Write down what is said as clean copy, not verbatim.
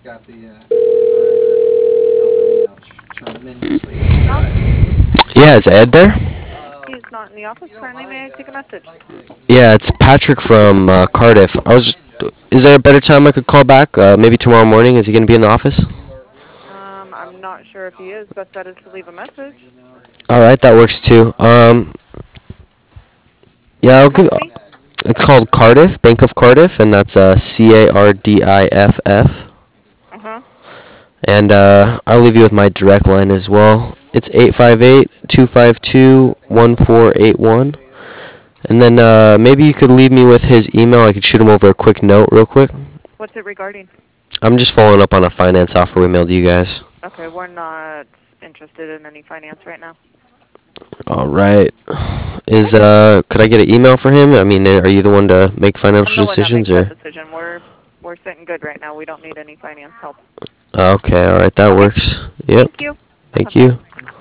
Yeah, is Ed there? He's not in the office currently. May I take a message? Yeah, it's Patrick from Cardiff. Is there a better time I could call back? Maybe tomorrow morning. Is he going to be in the office? I'm not sure if he is. Best bet is to leave a message. All right, that works too. Yeah, What's I'll the give. company? It's called Cardiff, Bank of Cardiff, and that's Cardiff. Uh-huh. And I'll leave you with my direct line as well. It's 858-252-1481. And then maybe you could leave me with his email. I could shoot him over a quick note real quick. What's it regarding? I'm just following up on a finance offer we mailed to you guys. Okay, we're not interested in any finance right now. All right. Okay. Could I get an email for him? I mean, are you the one to make I'm financial the one that decisions, makes that or? decision. We're sitting good right now. We don't need any finance help. Okay, all right, that Okay. works. Yep. Thank you. Uh-huh. Thank Bye. you.